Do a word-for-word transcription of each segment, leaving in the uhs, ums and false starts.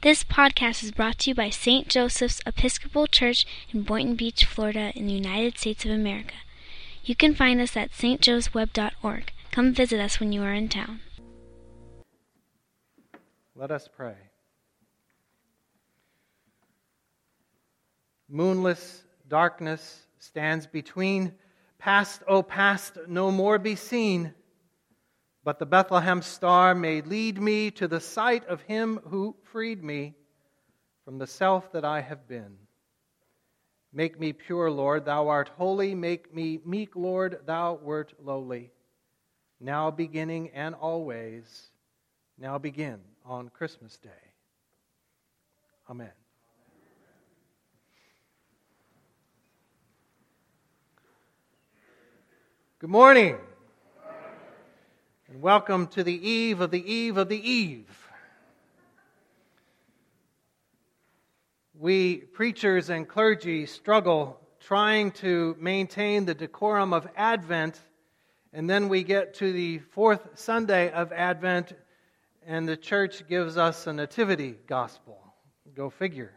This podcast is brought to you by Saint Joseph's Episcopal Church in Boynton Beach, Florida, in the United States of America. You can find us at s t joes web dot org. Come visit us when you are in town. Let us pray. Moonless darkness stands between. Past, O past, no more be seen. But the Bethlehem star may lead me to the sight of him who freed me from the self that I have been. Make me pure, Lord, thou art holy. Make me meek, Lord, thou wert lowly. Now beginning and always, now begin on Christmas Day. Amen. Good morning. And welcome to the eve of the eve of the eve. We preachers and clergy struggle trying to maintain the decorum of Advent, and then we get to the fourth Sunday of Advent, and the church gives us a nativity gospel. Go figure.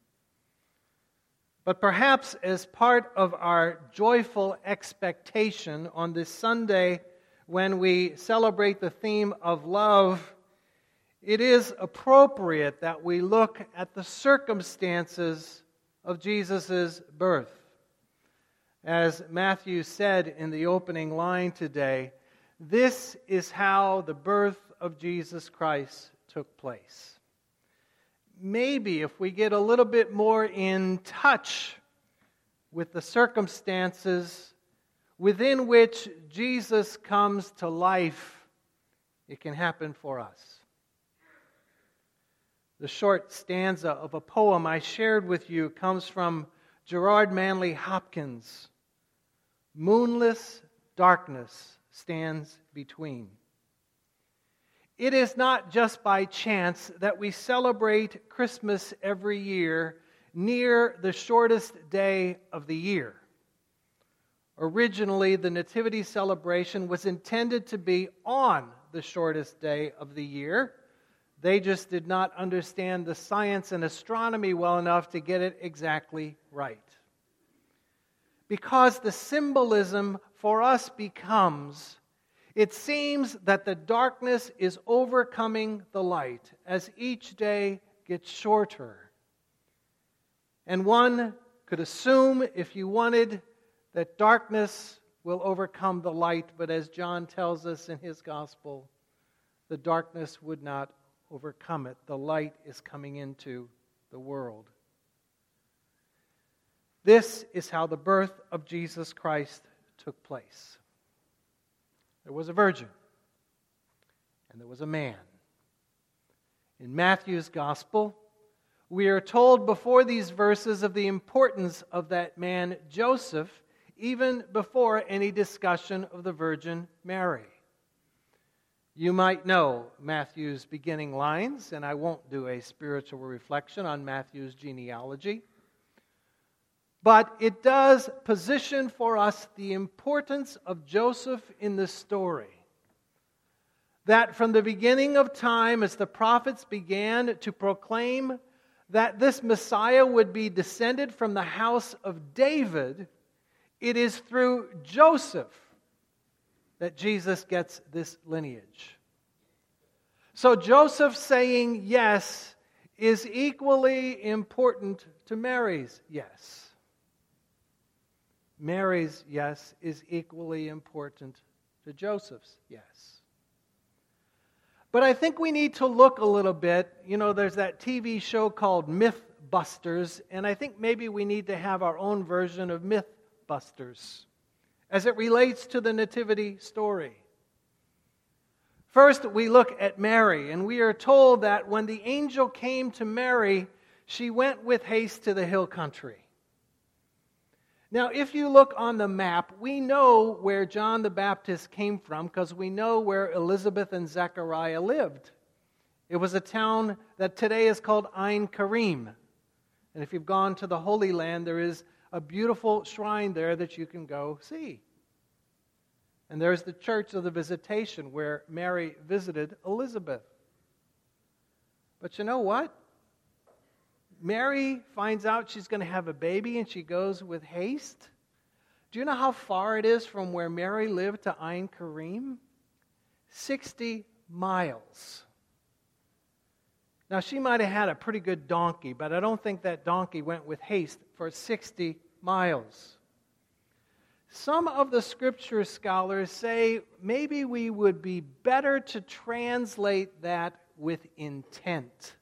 But perhaps as part of our joyful expectation on this Sunday, when we celebrate the theme of love, it is appropriate that we look at the circumstances of Jesus' birth. As Matthew said in the opening line today, this is how the birth of Jesus Christ took place. Maybe if we get a little bit more in touch with the circumstances within which Jesus comes to life, it can happen for us. The short stanza of a poem I shared with you comes from Gerard Manley Hopkins. Moonless darkness stands between. It is not just by chance that we celebrate Christmas every year near the shortest day of the year. Originally, the Nativity celebration was intended to be on the shortest day of the year. They just did not understand the science and astronomy well enough to get it exactly right. Because the symbolism for us becomes, it seems that the darkness is overcoming the light as each day gets shorter. And one could assume, if you wanted, that darkness will overcome the light, but as John tells us in his gospel, the darkness would not overcome it. The light is coming into the world. This is how the birth of Jesus Christ took place. There was a virgin, and there was a man. In Matthew's gospel, we are told before these verses of the importance of that man, Joseph, even before any discussion of the Virgin Mary. You might know Matthew's beginning lines, and I won't do a spiritual reflection on Matthew's genealogy, but it does position for us the importance of Joseph in the story. That from the beginning of time, as the prophets began to proclaim that this Messiah would be descended from the house of David, it is through Joseph that Jesus gets this lineage. So Joseph saying yes is equally important to Mary's yes. Mary's yes is equally important to Joseph's yes. But I think we need to look a little bit. You know, there's that T V show called Mythbusters, and I think maybe we need to have our own version of Mythbusters Busters, as it relates to the nativity story. First, we look at Mary, and we are told that when the angel came to Mary, she went with haste to the hill country. Now, if you look on the map, we know where John the Baptist came from because we know where Elizabeth and Zechariah lived. It was a town that today is called Ein Karim. And if you've gone to the Holy Land, there is a beautiful shrine there that you can go see. And there's the Church of the Visitation where Mary visited Elizabeth. But you know what? Mary finds out she's going to have a baby and she goes with haste. Do you know how far it is from where Mary lived to Ein Karim? sixty miles. Now, she might have had a pretty good donkey, but I don't think that donkey went with haste for sixty miles. Some of the scripture scholars say maybe we would be better to translate that with intent.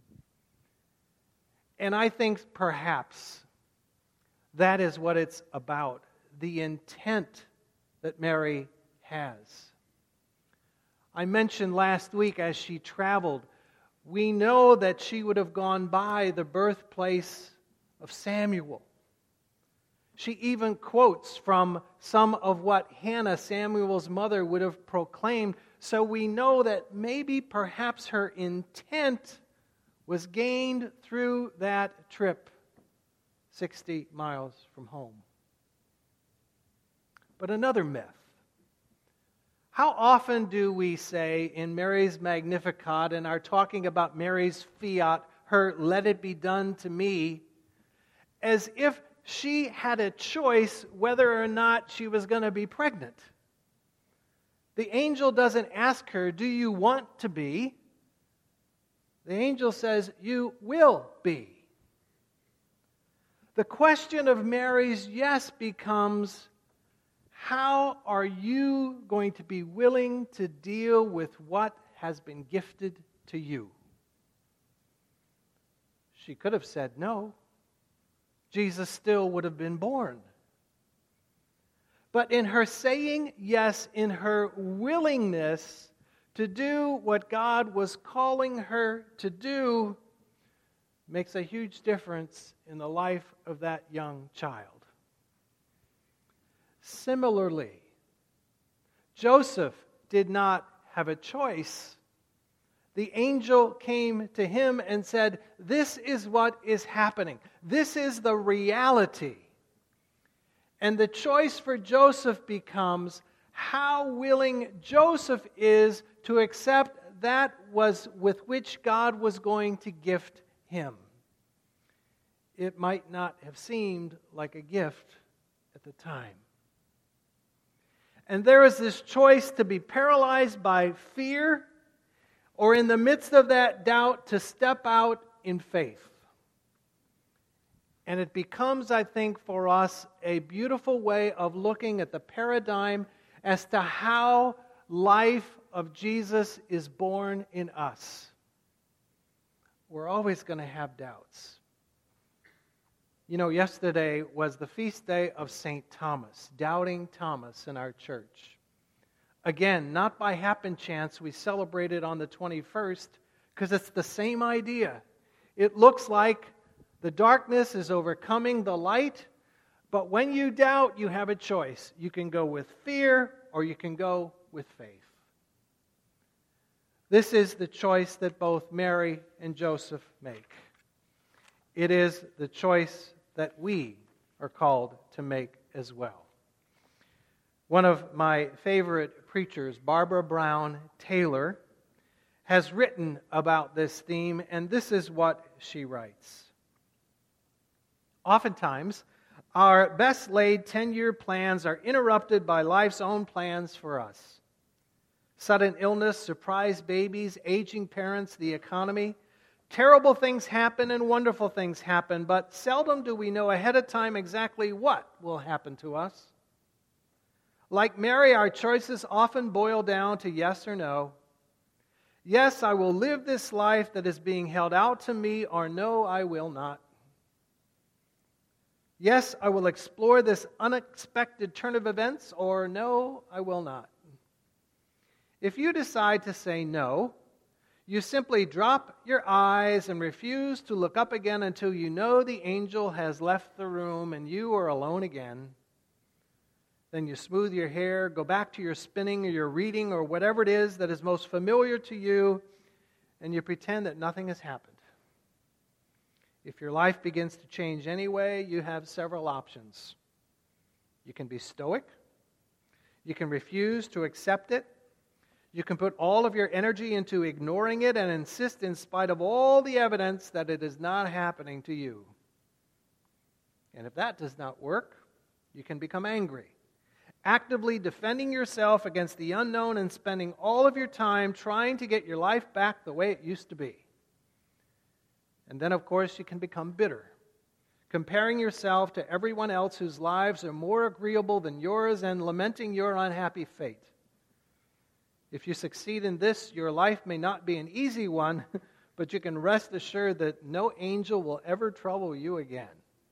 And I think perhaps that is what it's about, the intent that Mary has. I mentioned last week as she traveled, we know that she would have gone by the birthplace of Samuel. She even quotes from some of what Hannah, Samuel's mother, would have proclaimed. So we know that maybe perhaps her intent was gained through that trip sixty miles from home. But another myth. How often do we say in Mary's Magnificat and are talking about Mary's fiat, her let it be done to me, as if she had a choice whether or not she was going to be pregnant? The angel doesn't ask her, do you want to be? The angel says, you will be. The question of Mary's yes becomes, how are you going to be willing to deal with what has been gifted to you? She could have said no. Jesus still would have been born. But in her saying yes, in her willingness to do what God was calling her to do, makes a huge difference in the life of that young child. Similarly, Joseph did not have a choice. The angel came to him and said, this is what is happening. This is the reality. And the choice for Joseph becomes how willing Joseph is to accept that was with which God was going to gift him. It might not have seemed like a gift at the time. And there is this choice to be paralyzed by fear, or in the midst of that doubt, to step out in faith. And it becomes, I think, for us a beautiful way of looking at the paradigm as to how life of Jesus is born in us. We're always going to have doubts. You know, yesterday was the feast day of Saint Thomas, Doubting Thomas in our church. Again, not by happen chance, we celebrate it on the twenty-first, because it's the same idea. It looks like the darkness is overcoming the light, but when you doubt, you have a choice. You can go with fear, or you can go with faith. This is the choice that both Mary and Joseph make. It is the choice that we are called to make as well. One of my favorite preachers, Barbara Brown Taylor, has written about this theme, and this is what she writes. Oftentimes, our best laid ten-year plans are interrupted by life's own plans for us. Sudden illness, surprise babies, aging parents, the economy. Terrible things happen and wonderful things happen, but seldom do we know ahead of time exactly what will happen to us. Like Mary, our choices often boil down to yes or no. Yes, I will live this life that is being held out to me, or no, I will not. Yes, I will explore this unexpected turn of events, or no, I will not. If you decide to say no, you simply drop your eyes and refuse to look up again until you know the angel has left the room and you are alone again. Then you smooth your hair, go back to your spinning or your reading or whatever it is that is most familiar to you, and you pretend that nothing has happened. If your life begins to change anyway, you have several options. You can be stoic. You can refuse to accept it. You can put all of your energy into ignoring it and insist in spite of all the evidence that it is not happening to you. And if that does not work, you can become angry, actively defending yourself against the unknown and spending all of your time trying to get your life back the way it used to be. And then, of course, you can become bitter, comparing yourself to everyone else whose lives are more agreeable than yours and lamenting your unhappy fate. If you succeed in this, your life may not be an easy one, but you can rest assured that no angel will ever trouble you again.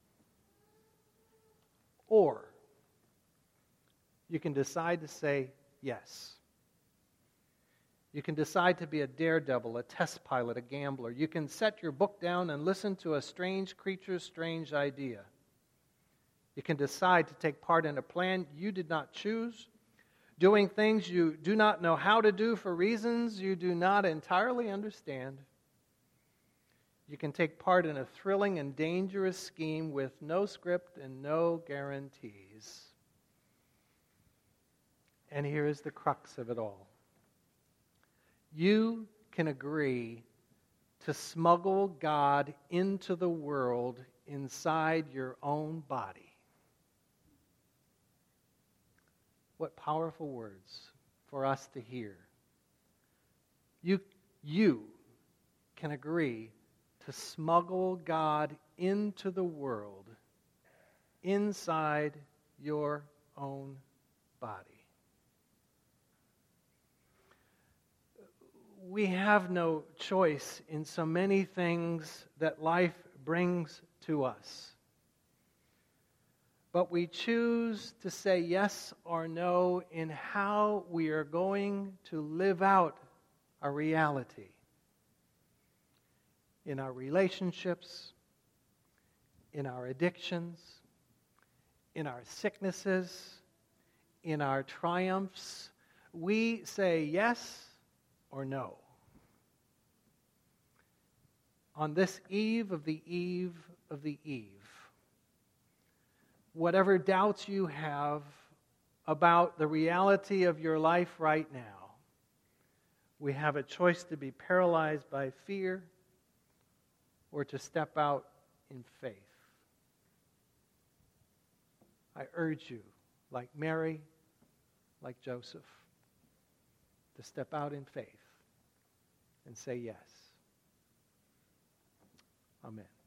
Or you can decide to say yes. You can decide to be a daredevil, a test pilot, a gambler. You can set your book down and listen to a strange creature's strange idea. You can decide to take part in a plan you did not choose, doing things you do not know how to do for reasons you do not entirely understand. You can take part in a thrilling and dangerous scheme with no script and no guarantees. And here is the crux of it all. You can agree to smuggle God into the world inside your own body. What powerful words for us to hear. You, you can agree to smuggle God into the world inside your own body. We have no choice in so many things that life brings to us. But we choose to say yes or no in how we are going to live out our reality. In our relationships, in our addictions, in our sicknesses, in our triumphs, we say yes or no. On this eve of the eve of the eve, whatever doubts you have about the reality of your life right now, we have a choice to be paralyzed by fear or to step out in faith. I urge you, like Mary, like Joseph, to step out in faith and say yes. Amen.